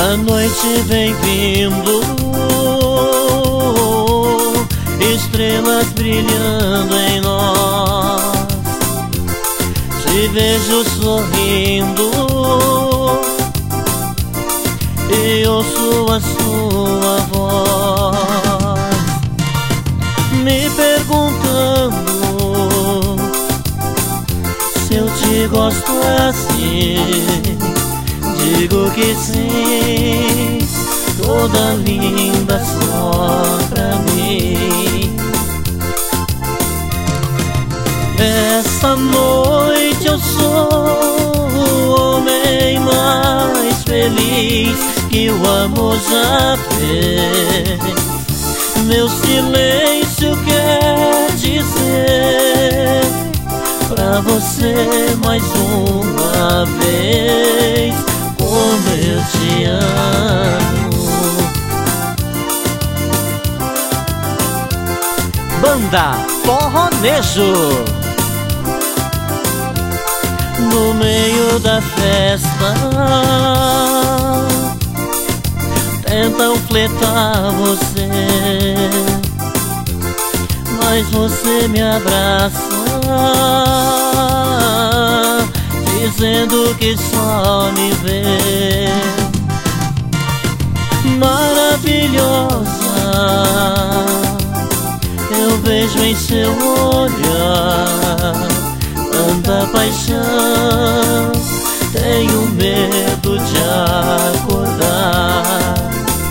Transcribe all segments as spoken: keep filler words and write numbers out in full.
A noite vem vindo, estrelas brilhando em nós. Te vejo sorrindo e ouço a sua voz, me perguntando se eu te gosto assim. Digo que sim, toda linda só pra mim. Essa noite eu sou o homem mais feliz que o amor já fez. Meu silêncio quer dizer pra você mais uma vez como eu te amo. Banda Forronejo. No meio da festa tentam fletar você, mas você me abraça dizendo que só me vê. Maravilhosa, eu vejo em seu olhar tanta paixão, tenho medo de acordar.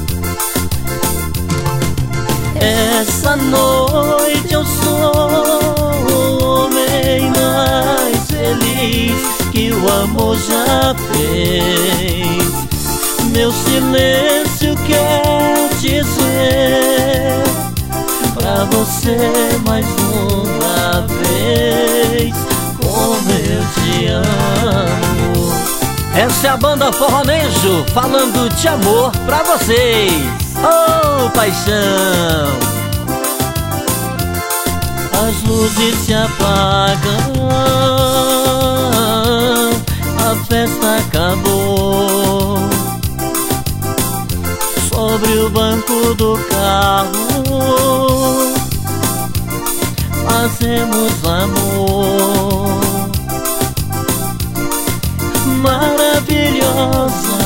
Essa noite eu sou o homem mais feliz que o amor já fez. Meu silêncio quer dizer pra você mais uma vez como eu te amo. Essa é a Banda Forronejo falando de amor pra vocês. Oh, paixão! As luzes se apagam, a festa acabou. Sobre o banco do carro fazemos amor. Maravilhosa,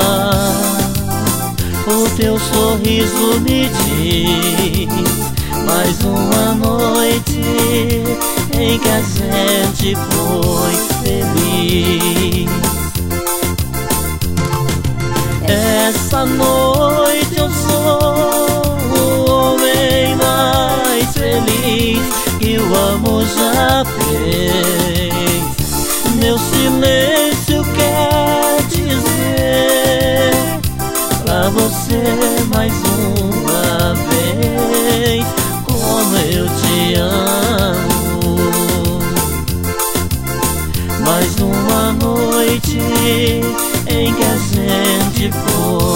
o teu sorriso me diz mais uma noite em que a gente foi feliz. Essa noite eu sou o homem mais feliz que o amor já fez. Meu silêncio quer dizer pra você mais uma vez como eu te amo. Mais uma noite em que a gente foi